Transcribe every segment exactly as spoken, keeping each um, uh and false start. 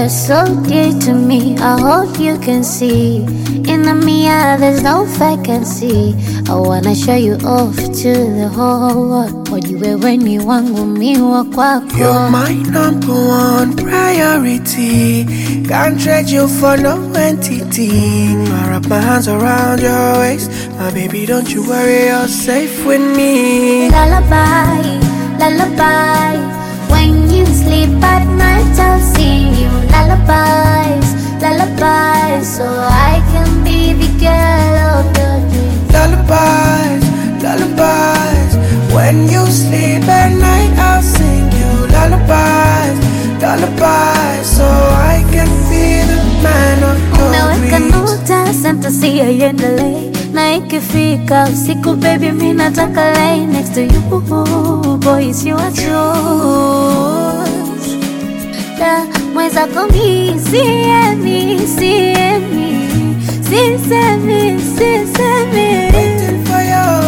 You're so dear to me, I hope you can see. In the mirror, there's no vacancy. I wanna show you off to the whole world. What you wewe ni wangu, mi wa kwako. You're my number one priority. Can't trade you for no entity. I wrap my hands around your waist. My baby, don't you worry, you're safe with me. Lullaby, lullaby. When you sleep at night, I'll sing you lullabies, lullabies, so I can be the girl of your dreams. Lullabies, lullabies. When you sleep at night, I'll sing you lullabies, lullabies, so I can be the man of your Umeweka dreams. nukta, sentensi iendelee. Na ikifika usiku, baby, mi nataka lay next to you. Boys, you are yours. Da, mwenzako mi, siemi, siemi, sisemi, sisemi. Waiting for you.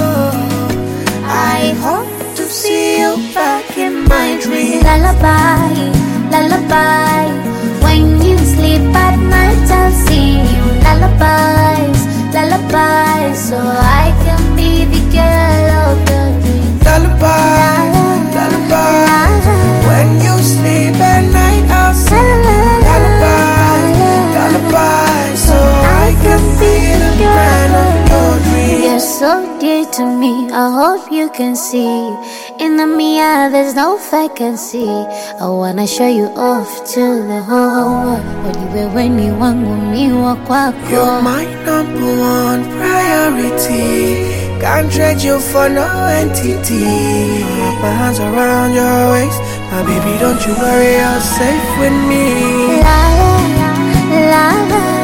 I hope to see you back in my dreams. dreams. Lullaby, lullaby. When you sleep at night, I'll sing you lullabies, lullabies, so I can be the girl of your dreams. Lullaby, lullaby. When you sleep at night, I'll sing lullaby, lullaby, so I can be the man of your dreams. You're so dear to me, I hope you can see. In the mirror, there's no vacancy. I wanna show you off to the whole world. What you wewe ni wangu, mi wa kwako. You're my number one priority. Can't trade you for no entity. I wrap my hands around your waist. My baby, don't you worry, you're safe with me. La la la la.